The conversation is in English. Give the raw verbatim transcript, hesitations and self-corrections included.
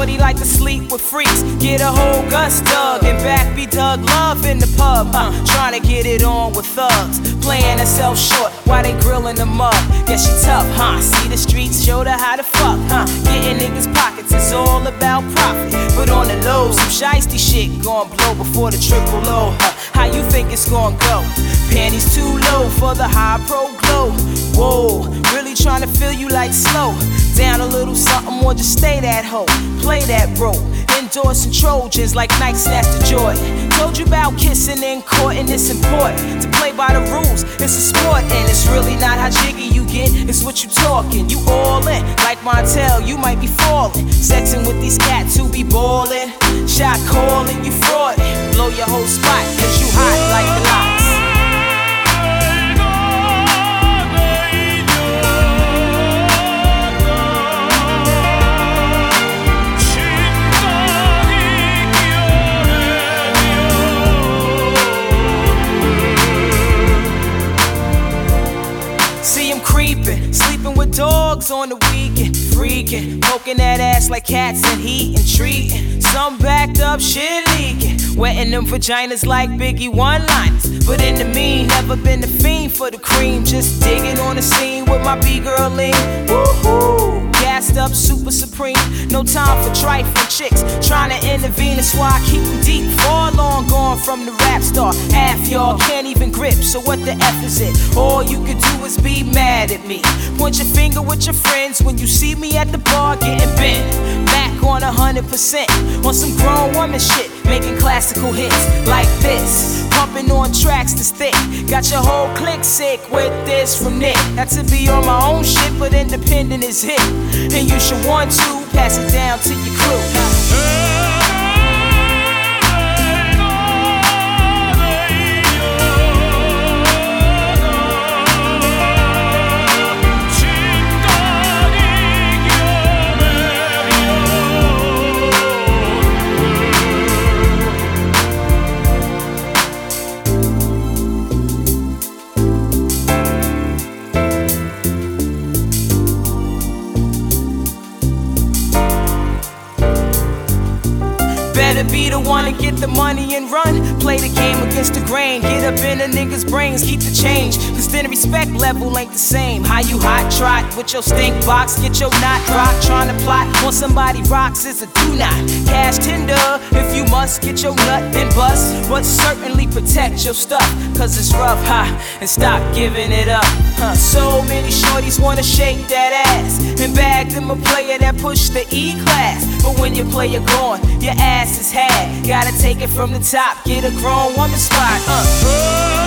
Shorty like to sleep with freaks. Get a whole Gus dug and back be dug love in the pub. Uh, trying to get it on with thugs. Playing herself short while they grillin' them up. Yeah, she tough, huh? See the streets, showed her how to fuck, huh? Getting niggas' pockets is all about profit. But on the low, some shiesty shit gon' blow before the triple low. Huh? How you think it's gon' go? Panties too low for the high pro glow. Whoa, really trying to feel you like slow. Down a little something or just stay that hoe. Play that role. Endorsing Trojans like Nike snatched the Jordan. Told you about kissing in court and it's important to play by the rules. It's a sport and it's really not how jiggy you get. It's what you talking. You all in like Montel, you might be falling. Sexing with these cats who be ballin'. Shot calling, you fraudin'. Blow your whole spot cause you hot like the lots. Sleeping with dogs on the weekend, freaking, poking that ass like cats and heat and treating. Some backed up shit leaking, wetting them vaginas like Biggie one-liners. But in the mean, never been the fiend for the cream. Just digging on the scene with my B-girl lean. Woohoo! Gassed up, super supreme. No time for trifling chicks. Trying to intervene, that's why I keep them deep. Far long gone from the rap star. Half y'all can't even grip, so what the F is it? All you could do is be mad at me. Point your finger with your friends when you see me at the bar getting bent. Back on a hundred percent. On some grown woman shit. Making classical hits like this. Pumping on tracks that's thick. Got your whole clique sick with this from Nick. Not to be on my own shit, but independent is hit. And you should want to pass it down to your crew. Better be the one to get the money and run. Play the game against the grain. Get up in a nigga's brains, keep the change. Cause then the respect level ain't the same. How you hot trot with your stink box? Get your knot rock. Trying to plot on somebody rocks is a do not. Cash tender if you must. Get your nut and bust. But certainly protect your stuff. Cause it's rough, ha. And stop giving it up. Huh. So many shorties wanna shake that ass. And bag them a player that push the E-class. But when your player gone, your ass is had. Gotta take it from the top, get a grown woman spot. Uh.